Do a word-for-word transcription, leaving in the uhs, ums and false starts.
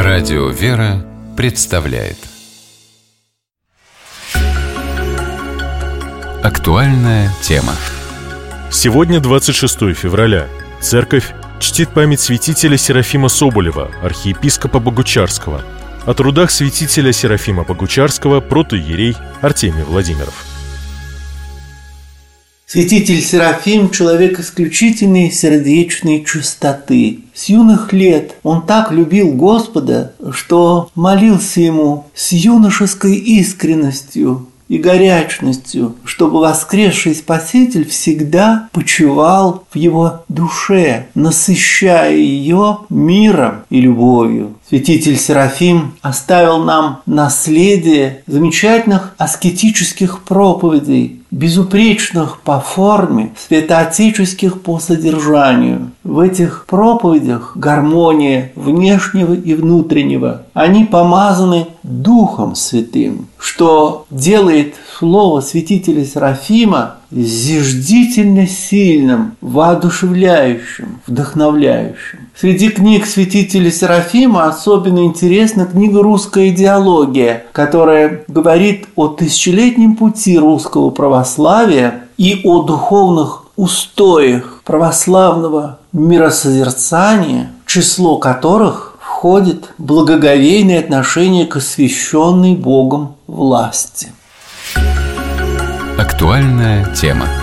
Радио «Вера» представляет актуальная тема. Сегодня двадцать шестое февраля. Церковь чтит память святителя Серафима Соболева, архиепископа Богучарского. О трудах святителя Серафима Богучарского протоиерей Артемий Владимиров. Святитель Серафим – человек исключительной сердечной чистоты. С юных лет он так любил Господа, что молился Ему с юношеской искренностью и горячностью, чтобы воскресший Спаситель всегда почивал в его душе, насыщая ее миром и любовью. Святитель Серафим оставил нам наследие замечательных аскетических проповедей, безупречных по форме, святоотеческих по содержанию. В этих проповедях гармония внешнего и внутреннего. Они помазаны Духом Святым, что делает слово святителя Серафима зиждительно сильным, воодушевляющим, вдохновляющим. Среди книг святителя Серафима особенно интересна книга «Русская идеология», которая говорит о тысячелетнем пути русского православия и о духовных устоях православного миросозерцания, в число которых входит благоговейное отношение к освященной Богом власти. Актуальная тема.